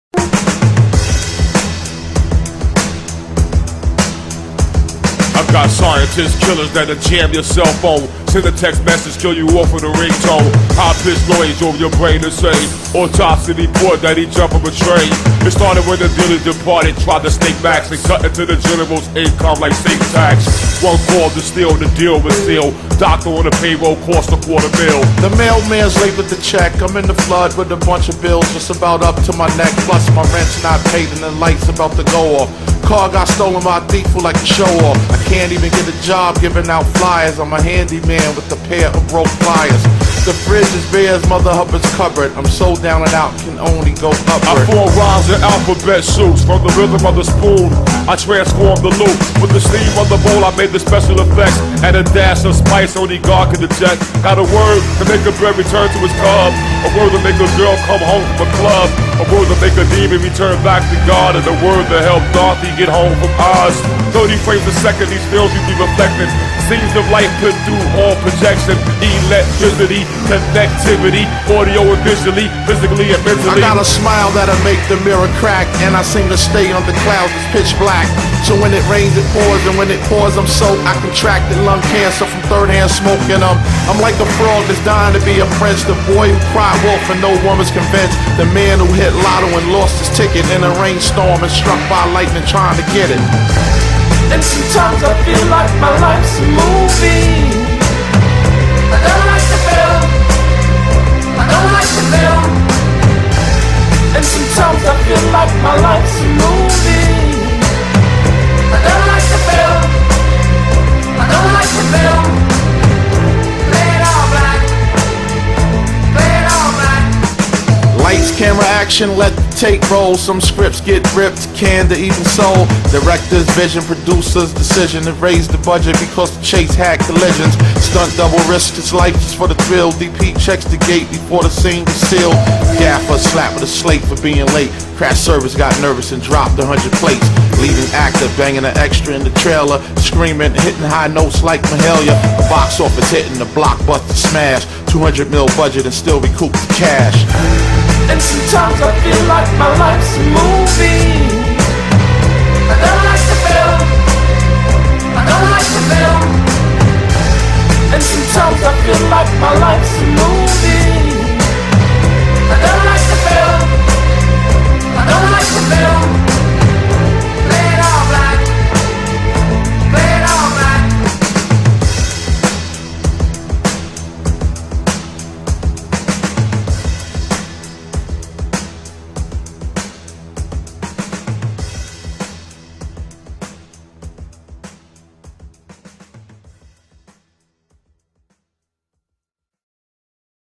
I got scientists, killers that'll jam your cell phone. Send a text message, kill you off with a ringtone. High-pitched noise over your brain to say autopsy report that he jumped from a train. It started when the dealer departed, tried to snake max and cut into the general's income like state tax. One called to steal, the deal was sealed. Doctor on the payroll cost $250,000. The mailman's late with the check. I'm in the flood with a bunch of bills just about up to my neck. Plus my rent's not paid and the light's about to go off. Car got stolen by a thief who like to show off. I can't even get a job giving out flyers. I'm a handyman with a pair of broke pliers. The fridge is bare as Mother Hubbard's cupboard. I'm so down and out, can only go upward. I form rhymes in alphabet soups. From the rhythm of the spoon, I transformed the loop. With the steam of the bowl, I made the special effects. And a dash of spice only God can detect. Got a word to make a bird return to his cub. A word to make a girl come home from a club. A word to make a demon return back to God. And a word to help Dorothy get home from Oz. 30 frames a second, these films you be reflecting. Scenes of light put through all projection. Electricity, connectivity, audio and visually, physically and mentally. I got a smile that'll make the mirror crack. And I seem to stay under clouds, it's pitch black. So when it rains it pours, and when it pours I'm soaked. I contracted lung cancer from third-hand smoking. I'm like a frog that's dying to be a prince. The boy who cried wolf and no woman's convinced. The man who hit lotto and lost his ticket in a rainstorm and struck by lightning trying to get it. And sometimes I feel like my life's a movie. I don't like the film. I don't like the film. And sometimes I feel like my life's a movie. I don't like the film. I don't like the film. Play it all black. Play it all black. Lights, camera, action, let the tape roll. Some scripts get ripped, canned, or even sold. Director's vision, producer's decision to raise the budget because the chase had collisions. Stunt double risk his life just for the thrill. DP checks the gate before the scene is sealed. Gaffer slapped with a slate for being late. Crash service got nervous and dropped 100 plates. Leading actor banging an extra in the trailer, screaming, hitting high notes like Mahalia. The box office hitting the blockbuster smash. 200 mil budget and still recoup the cash. And sometimes I feel like my life's a movie. I don't like the film. I don't like the film. And sometimes I feel like my life's a movie.